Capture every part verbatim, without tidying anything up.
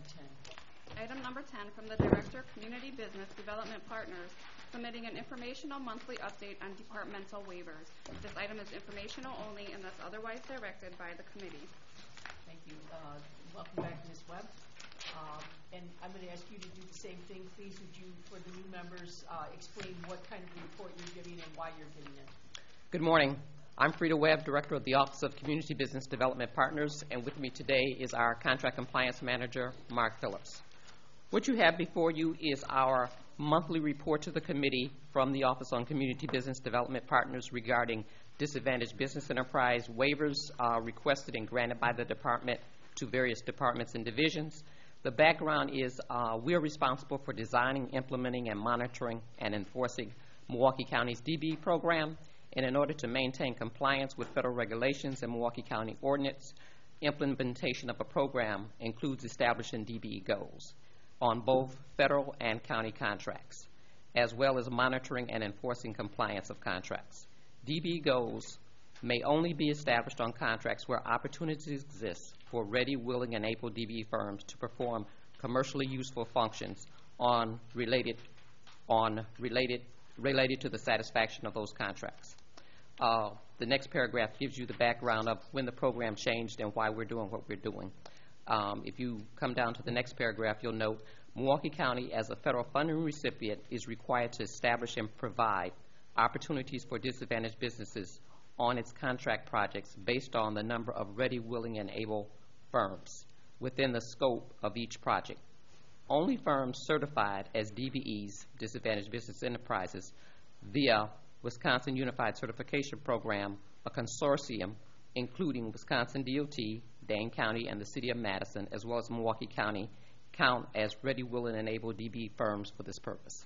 ten. Item number ten from the Director of Community Business Development Partners, submitting an informational monthly update on departmental waivers. This item is informational only unless otherwise directed by the committee. Thank you. Uh, welcome back, Miz Webb. Um, and I'm going to ask you to do the same thing. Please, would you, for the new members, uh, explain what kind of report you're giving and why you're giving it? Good morning. I'm Frida Webb, Director of the Office of Community Business Development Partners, and with me today is our Contract Compliance Manager, Mark Phillips. What you have before you is our monthly report to the committee from the Office on Community Business Development Partners regarding disadvantaged business enterprise waivers uh, requested and granted by the department to various departments and divisions. The background is uh, we are responsible for designing, implementing, and monitoring and enforcing Milwaukee County's D B E program. And in order to maintain compliance with federal regulations and Milwaukee County ordinance, implementation of a program includes establishing D B E goals on both federal and county contracts, as well as monitoring and enforcing compliance of contracts. D B E goals may only be established on contracts where opportunities exist for ready, willing, and able D B E firms to perform commercially useful functions on related, on related, related to the satisfaction of those contracts. Uh, the next paragraph gives you the background of when the program changed and why we're doing what we're doing. Um, if you come down to the next paragraph, you'll note Milwaukee County, as a federal funding recipient, is required to establish and provide opportunities for disadvantaged businesses on its contract projects based on the number of ready, willing, and able firms within the scope of each project. Only firms certified as D B Es, Disadvantaged Business Enterprises, via Wisconsin Unified Certification Program, a consortium including Wisconsin D O T, Dane County, and the City of Madison, as well as Milwaukee County, count as ready, willing, and able D B E firms for this purpose.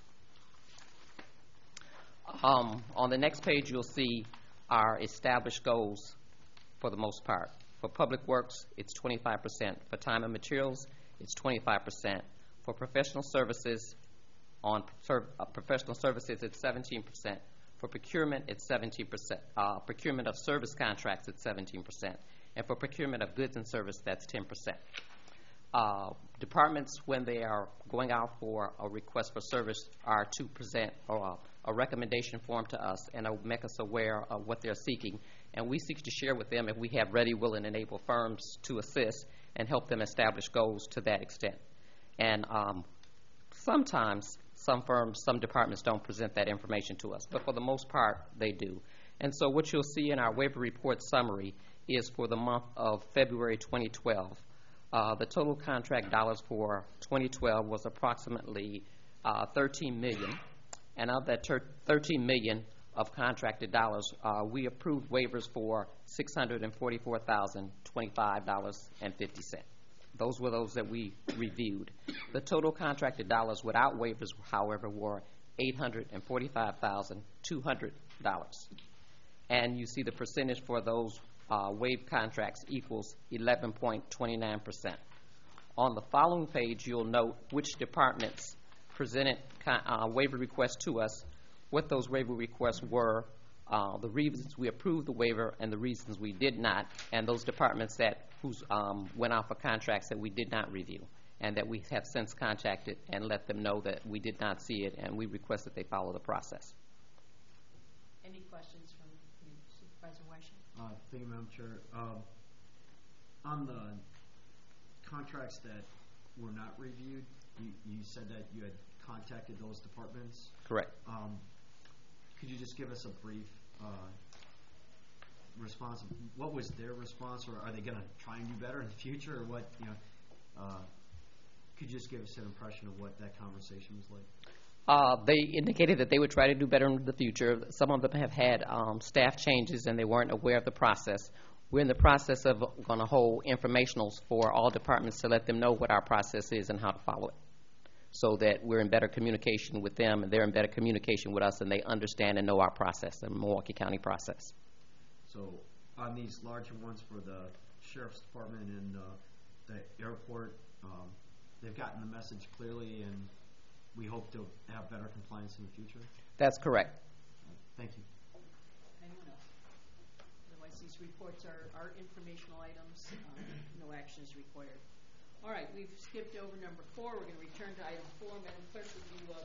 Um, on the next page, you'll see our established goals for the most part. For public works, it's twenty-five percent. For time and materials, it's twenty-five percent. For professional services, on ser uh, professional services, it's seventeen percent. For procurement, it's seventeen percent. Uh, procurement of service contracts, it's seventeen percent. And for procurement of goods and service, that's ten percent. Uh, departments, when they are going out for a request for service, are to present uh, a recommendation form to us and uh, make us aware of what they're seeking. And we seek to share with them if we have ready, willing, and able firms to assist and help them establish goals to that extent. And um, sometimes some firms, some departments don't present that information to us, but for the most part, they do. And so what you'll see in our waiver report summary is for the month of February twenty twelve. Uh, the total contract dollars for twenty twelve was approximately uh, thirteen million dollars, and of that thirteen million dollars of contracted dollars, uh, we approved waivers for six hundred forty-four thousand twenty-five dollars and fifty cents. Those were those that we reviewed. The total contracted dollars without waivers, however, were eight hundred forty-five thousand two hundred dollars. And you see the percentage for those uh, waived contracts equals eleven point two nine percent. On the following page, you'll note which departments presented uh, waiver requests to us, what those waiver requests were, uh, the reasons we approved the waiver, and the reasons we did not, and those departments that who's, um, went out for contracts that we did not review, and that we have since contacted and let them know that we did not see it, and we request that they follow the process. Any questions from Supervisor Weisha? Uh, thank you, Madam Chair. Um, on the contracts that were not reviewed, you, you said that you had contacted those departments. Correct. Um, could you just give us a brief uh, response? What was their response, or are they going to try and do better in the future, or what? You know, uh, could you just give us an impression of what that conversation was like? Uh, they indicated that they would try to do better in the future. Some of them have had um, staff changes and they weren't aware of the process. We're in the process of going to hold informationals for all departments to let them know what our process is and how to follow it, so that we're in better communication with them and they're in better communication with us and they understand and know our process, the Milwaukee County process. So on these larger ones for the Sheriff's Department and uh, the airport, um, they've gotten the message clearly, and we hope to have better compliance in the future? That's correct. Thank you. Anyone else? Otherwise, these reports are, are informational items. Um, no action is required. All right, we've skipped over number four. We're going to return to item four. Madam Clerk, would you uh,